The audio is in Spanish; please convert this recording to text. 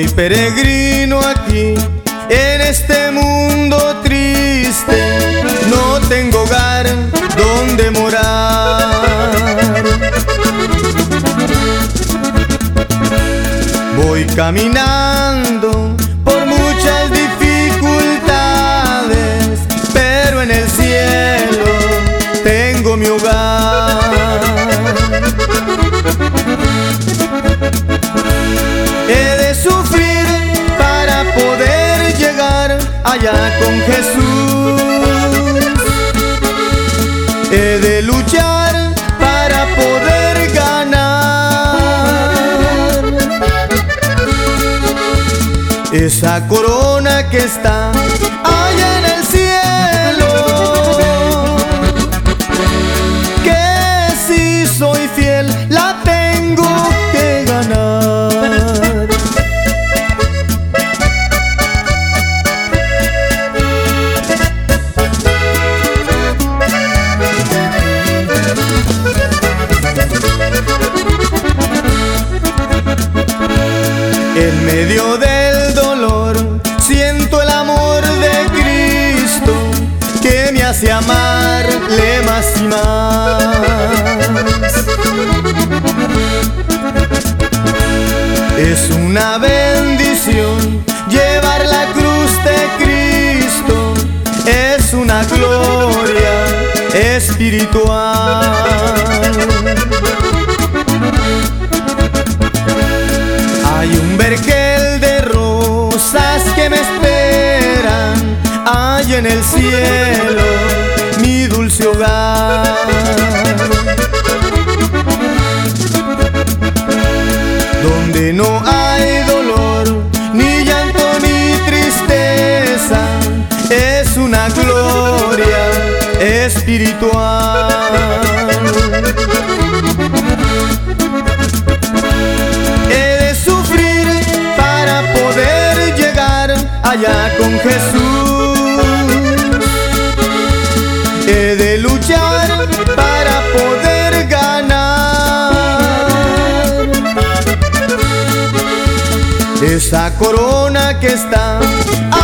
peregrino aquí en este mundo triste, no tengo hogar donde morar. Voy caminando por muchas dificultades, pero en el cielo tengo mi hogar. He de sufrir para poder llegar allá con Jesús. He de luchar para poder ganar esa corona que está allá en el cielo, que si soy fiel la tengo que ganar. En medio del dolor siento el amor de Cristo que me hace amarle más y más. Es una bendición llevar la cruz de Cristo, es una gloria espiritual. Hay un vergel de rosas que me esperan allá en el cielo, mi dulce hogar. Donde no hay dolor, ni llanto, ni tristeza, es una gloria espiritual. Allá con Jesús, he de luchar para poder ganar esa corona que está